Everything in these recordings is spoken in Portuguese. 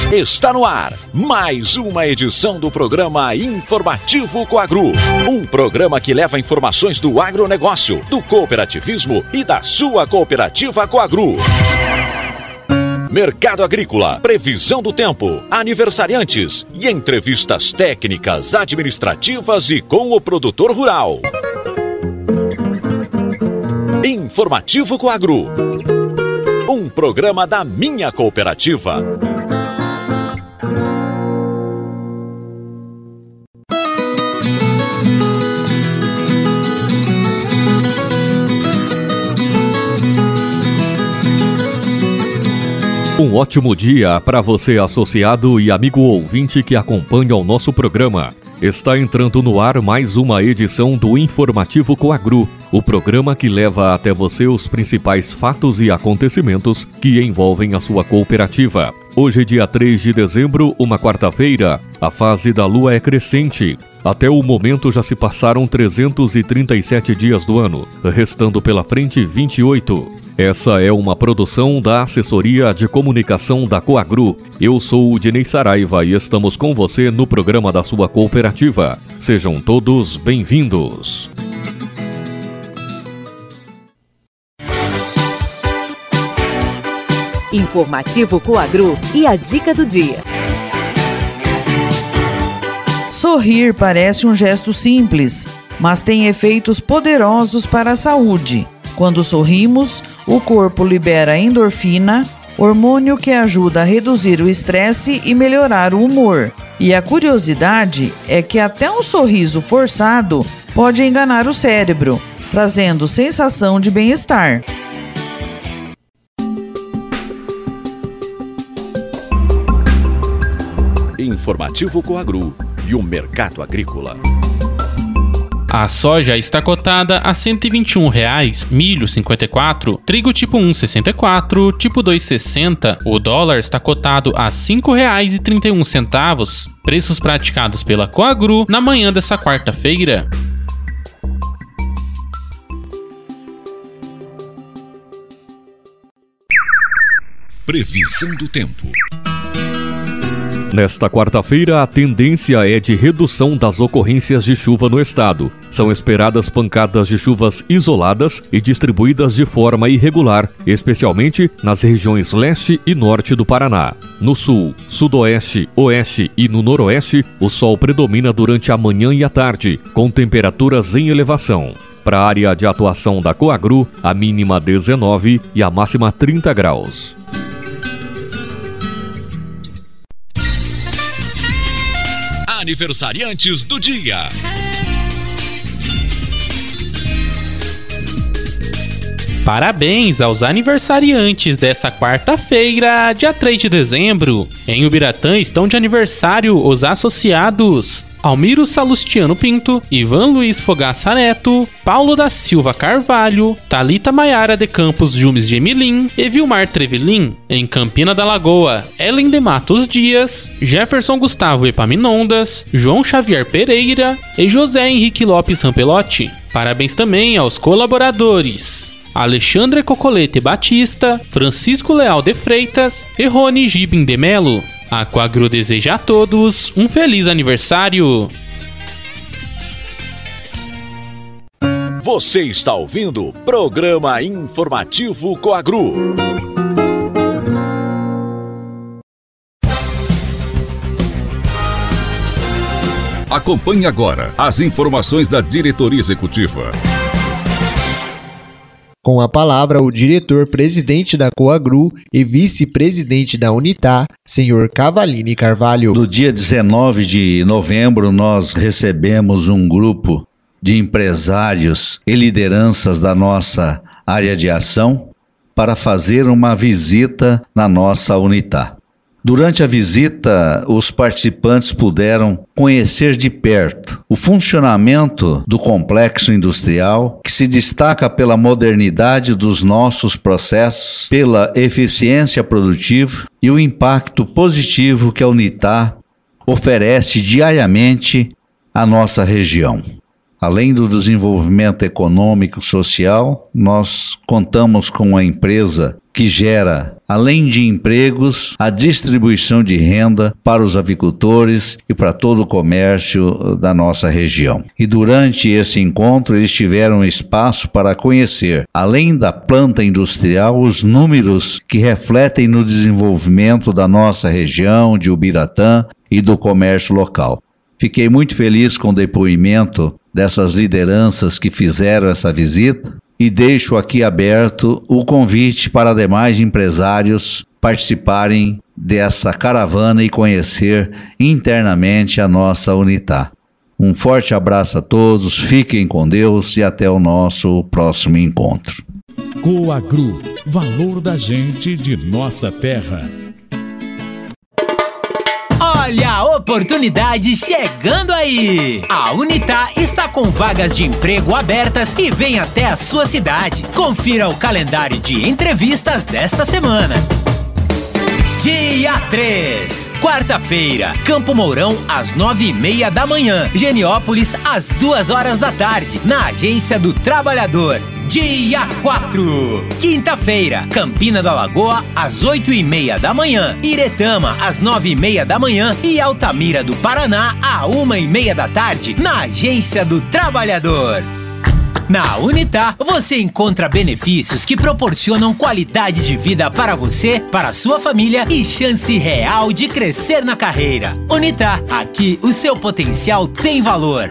Está no ar mais uma edição do programa Informativo Coagro. Um programa que leva informações do agronegócio, do cooperativismo e da sua cooperativa Coagro. Mercado agrícola, previsão do tempo, aniversariantes e entrevistas técnicas, administrativas e com o produtor rural. Informativo Coagro. Um programa da minha cooperativa. Um ótimo dia para você, associado e amigo ouvinte que acompanha o nosso programa. Está entrando no ar mais uma edição do Informativo Coagro, o programa que leva até você os principais fatos e acontecimentos que envolvem a sua cooperativa. Hoje, dia 3 de dezembro, uma quarta-feira, a fase da lua é crescente. Até o momento já se passaram 337 dias do ano, restando pela frente 28. Essa é uma produção da Assessoria de Comunicação da Coagro. Eu sou o Dinei Saraiva e estamos com você no programa da sua cooperativa. Sejam todos bem-vindos. Informativo Coagro e a dica do dia. Sorrir parece um gesto simples, mas tem efeitos poderosos para a saúde. Quando sorrimos, o corpo libera endorfina, hormônio que ajuda a reduzir o estresse e melhorar o humor. E a curiosidade é que até um sorriso forçado pode enganar o cérebro, trazendo sensação de bem-estar. Informativo Coagro e o mercado agrícola. A soja está cotada a R$ 121,00, milho 54, trigo tipo 1 64, tipo 2 60. O dólar está cotado a R$ 5,31, preços praticados pela Coagro na manhã dessa quarta-feira. Previsão do tempo. Nesta quarta-feira, a tendência é de redução das ocorrências de chuva no estado. São esperadas pancadas de chuvas isoladas e distribuídas de forma irregular, especialmente nas regiões leste e norte do Paraná. No sul, sudoeste, oeste e no noroeste, o sol predomina durante a manhã e a tarde, com temperaturas em elevação. Para a área de atuação da Coagro, a mínima 19 e a máxima 30 graus. Aniversariantes do dia. Parabéns aos aniversariantes dessa quarta-feira, dia 3 de dezembro. Em Ubiratã estão de aniversário os associados Almiro Salustiano Pinto, Ivan Luiz Fogaça Neto, Paulo da Silva Carvalho, Thalita Maiara de Campos Jumes de Emilim e Vilmar Trevelin. Em Campina da Lagoa, Ellen de Matos Dias, Jefferson Gustavo Epaminondas, João Xavier Pereira e José Henrique Lopes Rampelotti. Parabéns também aos colaboradores Alexandre Cocolete Batista, Francisco Leal de Freitas e Rony Gibin de Melo. A Coagro deseja a todos um feliz aniversário. Você está ouvindo o programa Informativo Coagro. Acompanhe agora as informações da diretoria executiva. Com a palavra, o diretor-presidente da Coagro e vice-presidente da Unitá, senhor Cavalini Carvalho. No dia 19 de novembro, nós recebemos um grupo de empresários e lideranças da nossa área de ação para fazer uma visita na nossa Unitá. Durante a visita, os participantes puderam conhecer de perto o funcionamento do complexo industrial, que se destaca pela modernidade dos nossos processos, pela eficiência produtiva e o impacto positivo que a Unitá oferece diariamente à nossa região. Além do desenvolvimento econômico e social, nós contamos com uma empresa que gera além de empregos, a distribuição de renda para os avicultores e para todo o comércio da nossa região. E durante esse encontro eles tiveram espaço para conhecer, além da planta industrial, os números que refletem no desenvolvimento da nossa região de Ubiratã e do comércio local. Fiquei muito feliz com o depoimento dessas lideranças que fizeram essa visita e deixo aqui aberto o convite para demais empresários participarem dessa caravana e conhecer internamente a nossa Unitá. Um forte abraço a todos, fiquem com Deus e até o nosso próximo encontro. Coagru, valor da gente de nossa terra. Olha a oportunidade chegando aí! A Unitá está com vagas de emprego abertas e vem até a sua cidade. Confira o calendário de entrevistas desta semana. Dia 3, quarta-feira, Campo Mourão, às 9h30 da manhã. Geniópolis, às 2h da tarde, na Agência do Trabalhador. Dia 4, quinta-feira, Campina da Lagoa, às 8h30 da manhã. Iretama, às 9h30 da manhã. E Altamira do Paraná, às 1h30 da tarde, na Agência do Trabalhador. Na Unitá, você encontra benefícios que proporcionam qualidade de vida para você, para a sua família e chance real de crescer na carreira. Unitá, aqui o seu potencial tem valor.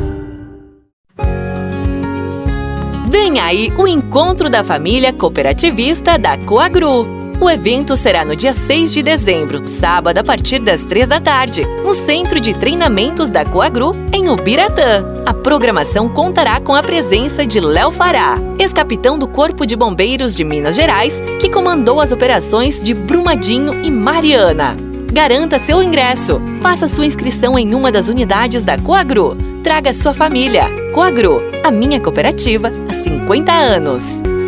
Vem aí o Encontro da Família Cooperativista da Coagru. O evento será no dia 6 de dezembro, sábado, a partir das 3 da tarde, no Centro de Treinamentos da Coagru, em Ubiratã. A programação contará com a presença de Léo Fará, ex-capitão do Corpo de Bombeiros de Minas Gerais, que comandou as operações de Brumadinho e Mariana. Garanta seu ingresso. Faça sua inscrição em uma das unidades da Coagru. Traga sua família. Coagru, a minha cooperativa há 50 anos.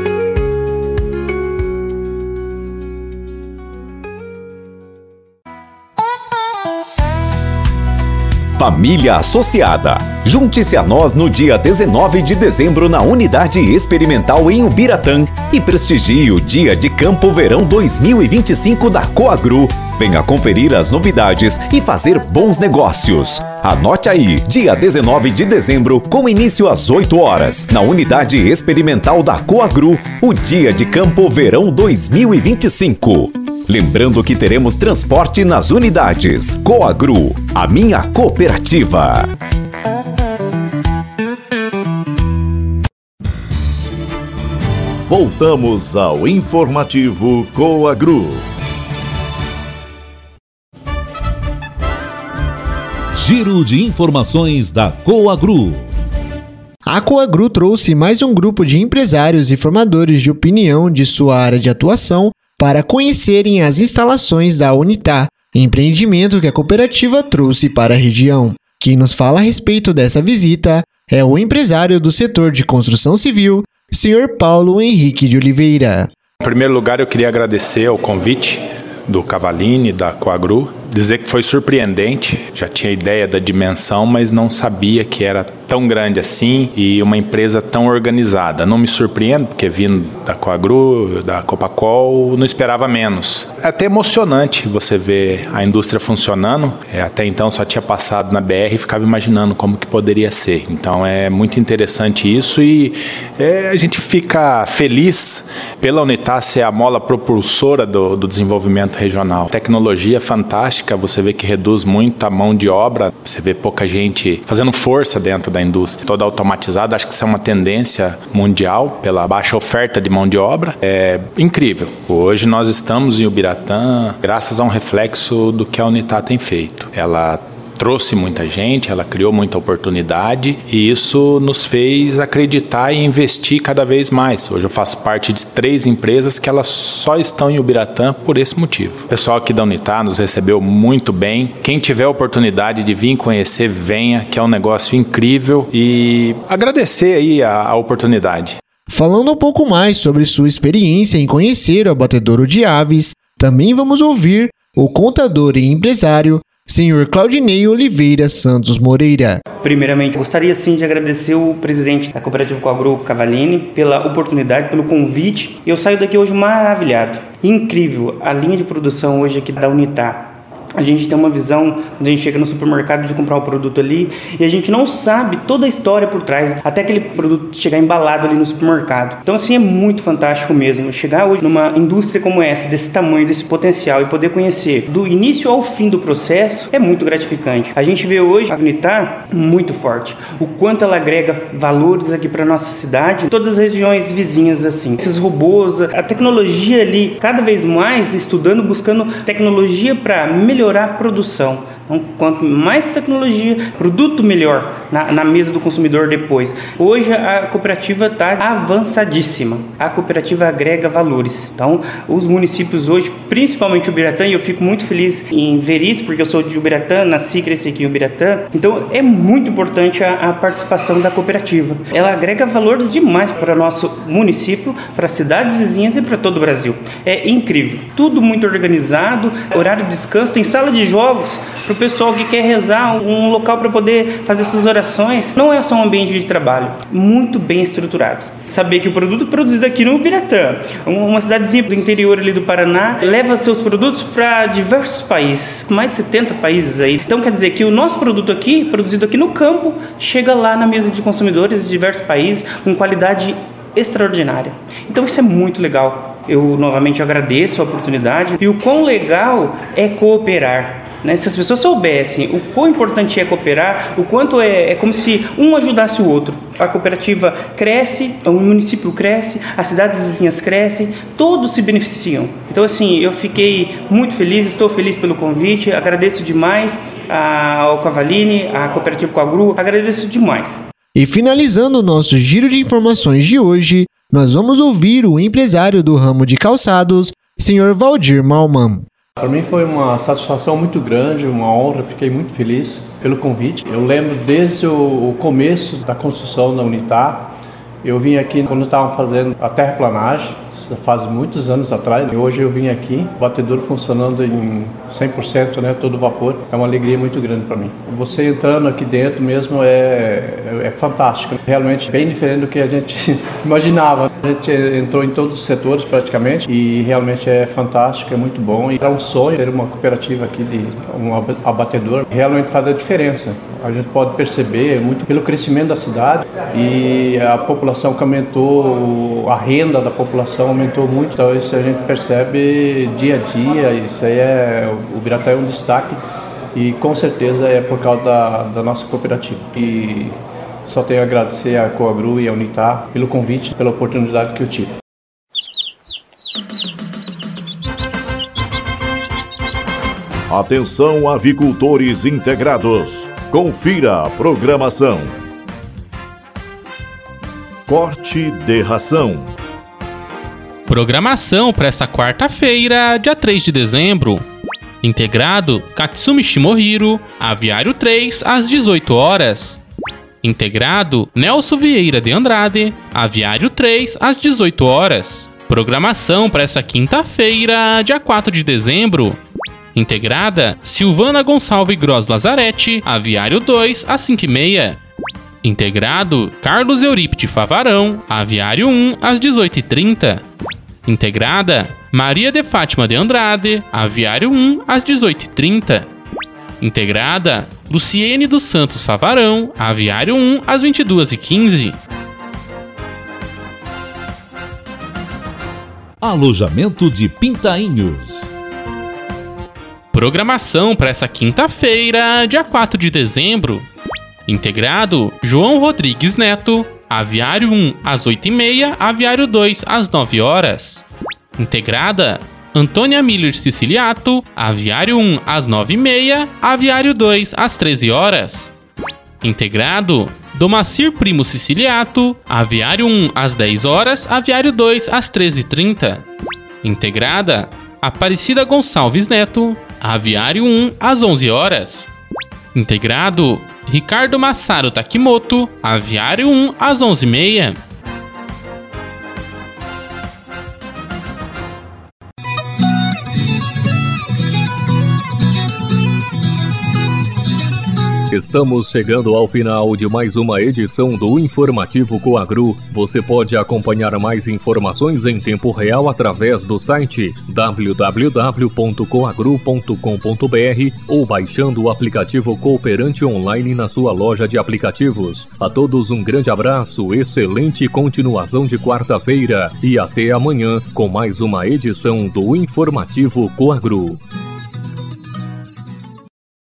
Família Associada. Junte-se a nós no dia 19 de dezembro na Unidade Experimental em Ubiratã e prestigie o Dia de Campo Verão 2025 da Coagru. Venha conferir as novidades e fazer bons negócios. Anote aí, dia 19 de dezembro, com início às 8 horas, na Unidade Experimental da Coagru, o Dia de Campo Verão 2025. Lembrando que teremos transporte nas unidades. Coagru, a minha cooperativa. Voltamos ao informativo Coagru. Giro de informações da Coagru. A Coagru trouxe mais um grupo de empresários e formadores de opinião de sua área de atuação para conhecerem as instalações da Unitá, empreendimento que a cooperativa trouxe para a região. Quem nos fala a respeito dessa visita é o empresário do setor de construção civil, Sr. Paulo Henrique de Oliveira. Em primeiro lugar, eu queria agradecer o convite do Cavalini, da Coagru, dizer que foi surpreendente. Já tinha ideia da dimensão, mas não sabia que era tão grande assim e uma empresa tão organizada. Não me surpreendo, porque vindo da Coagru, da Copacol, não esperava menos. É até emocionante você ver a indústria funcionando. Até então só tinha passado na BR e ficava imaginando como que poderia ser. Então é muito interessante isso e a gente fica feliz pela Unitá ser a mola propulsora do desenvolvimento regional. Tecnologia fantástica, você vê que reduz muito a mão de obra, você vê pouca gente fazendo força dentro da indústria, toda automatizada. Acho que isso é uma tendência mundial pela baixa oferta de mão de obra. É incrível. Hoje nós estamos em Ubiratã graças a um reflexo do que a Unitá tem feito. Ela trouxe muita gente, ela criou muita oportunidade e isso nos fez acreditar e investir cada vez mais. Hoje eu faço parte de 3 empresas que elas só estão em Ubiratã por esse motivo. O pessoal aqui da Unitá nos recebeu muito bem. Quem tiver a oportunidade de vir conhecer, venha, que é um negócio incrível, e agradecer aí a oportunidade. Falando um pouco mais sobre sua experiência em conhecer o abatedouro de aves, também vamos ouvir o contador e empresário Senhor Claudinei Oliveira Santos Moreira. Primeiramente, gostaria sim de agradecer o presidente da Cooperativa Coagru, Cavallini, pela oportunidade, pelo convite. Eu saio daqui hoje maravilhado. Incrível a linha de produção hoje aqui da Unitar. A gente tem uma visão, quando a gente chega no supermercado, de comprar um produto ali e a gente não sabe toda a história por trás, até aquele produto chegar embalado ali no supermercado. Então, assim, é muito fantástico mesmo. Chegar hoje numa indústria como essa, desse tamanho, desse potencial, e poder conhecer do início ao fim do processo, é muito gratificante. A gente vê hoje a Unitar muito forte, o quanto ela agrega valores aqui para nossa cidade, todas as regiões vizinhas, assim. Esses robôs, a tecnologia ali, cada vez mais estudando, buscando tecnologia para melhorar a produção. Então, quanto mais tecnologia, produto melhor na mesa do consumidor depois. Hoje a cooperativa está avançadíssima. A cooperativa agrega valores. Então, os municípios hoje, principalmente Ubiratã, e eu fico muito feliz em ver isso, porque eu sou de Ubiratã, nasci e cresci aqui em Ubiratã. Então, é muito importante a participação da cooperativa. Ela agrega valores demais para o nosso município, para as cidades vizinhas e para todo o Brasil. É incrível. Tudo muito organizado, horário de descanso, tem sala de jogos para o pessoal que quer rezar, um local para poder fazer suas orações. Não é só um ambiente de trabalho, muito bem estruturado. Saber que o produto produzido aqui no Ubiratã, uma cidadezinha do interior ali do Paraná, leva seus produtos para diversos países, mais de 70 países aí. Então quer dizer que o nosso produto aqui, produzido aqui no campo, chega lá na mesa de consumidores de diversos países com qualidade extraordinária. Então isso é muito legal. Eu novamente agradeço a oportunidade e o quão legal é cooperar. Se as pessoas soubessem o quão importante é cooperar, o quanto é como se um ajudasse o outro. A cooperativa cresce, o município cresce, as cidades vizinhas crescem, todos se beneficiam. Então, assim, eu fiquei muito feliz, estou feliz pelo convite, agradeço demais ao Cavallini, à Cooperativa Coagru, agradeço demais. E finalizando o nosso giro de informações de hoje, nós vamos ouvir o empresário do ramo de calçados, Sr. Valdir Malman. Para mim foi uma satisfação muito grande, uma honra, fiquei muito feliz pelo convite. Eu lembro desde o começo da construção da Unitar, eu vim aqui quando estavam fazendo a terraplanagem, faz muitos anos atrás. E hoje eu vim aqui, o batedor funcionando em 100%, todo vapor. É uma alegria muito grande para mim. Você entrando aqui dentro mesmo é fantástico. Realmente bem diferente do que a gente imaginava. A gente entrou em todos os setores praticamente e realmente é fantástico, é muito bom. E é um sonho ter uma cooperativa aqui de um abatedor. Realmente faz a diferença. A gente pode perceber muito pelo crescimento da cidade e a população que aumentou, a renda da população aumentou muito, então isso a gente percebe dia a dia, isso aí o Ubiratã é um destaque e com certeza é por causa da nossa cooperativa. E só tenho a agradecer à Coagru e à Unitar pelo convite, pela oportunidade que eu tive. Atenção, avicultores integrados. Confira a programação. Corte de ração. Programação para essa quarta-feira, dia 3 de dezembro. Integrado Katsumi Shimohiro, Aviário 3, às 18 horas. Integrado Nelson Vieira de Andrade, Aviário 3, às 18 horas. Programação para essa quinta-feira, dia 4 de dezembro. Integrada Silvana Gonçalves Gross Lazarete, Aviário 2, às 5h30. Integrado Carlos Eurípide Favarão, Aviário 1, às 18h30. Integrada Maria de Fátima de Andrade, Aviário 1, às 18h30. Integrada Luciene dos Santos Favarão, Aviário 1, às 22h15. Alojamento de Pintainhos. Programação para essa quinta-feira, dia 4 de dezembro. Integrado João Rodrigues Neto, Aviário 1 às 8h30, Aviário 2 às 9 horas. Integrada Antônia Miller Siciliato, Aviário 1 às 9h30, Aviário 2 às 13 horas. Integrado Domacir Primo Siciliato, Aviário 1 às 10 horas, Aviário 2 às 13h30. Integrada Aparecida Gonçalves Neto, Aviário 1 às 11 horas. Integrado Ricardo Massaro Takimoto, Aviário 1 às 11h30. Estamos chegando ao final de mais uma edição do Informativo Coagru. Você pode acompanhar mais informações em tempo real através do site www.coagru.com.br ou baixando o aplicativo Cooperante Online na sua loja de aplicativos. A todos um grande abraço, excelente continuação de quarta-feira e até amanhã com mais uma edição do Informativo Coagru.